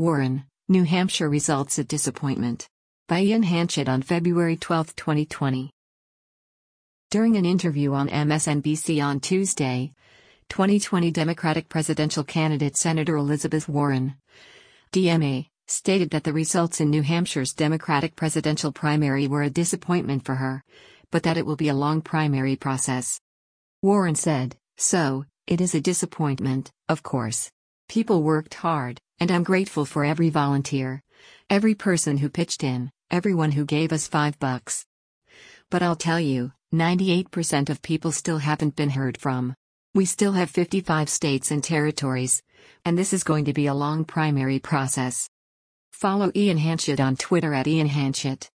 Warren, New Hampshire results a disappointment. By Ian Hanchett on February 12, 2020. During an interview on MSNBC on Tuesday, 2020 Democratic presidential candidate Senator Elizabeth Warren, DMA, stated that the results in New Hampshire's Democratic presidential primary were a disappointment for her, but that it will be a long primary process. Warren said, "So, it is a disappointment, of course. People worked hard, and I'm grateful for every volunteer, every person who pitched in, everyone who gave us $5. But I'll tell you, 98% of people still haven't been heard from. We still have 55 states and territories, and this is going to be a long primary process." Follow Ian Hanchett on Twitter @IanHanchett.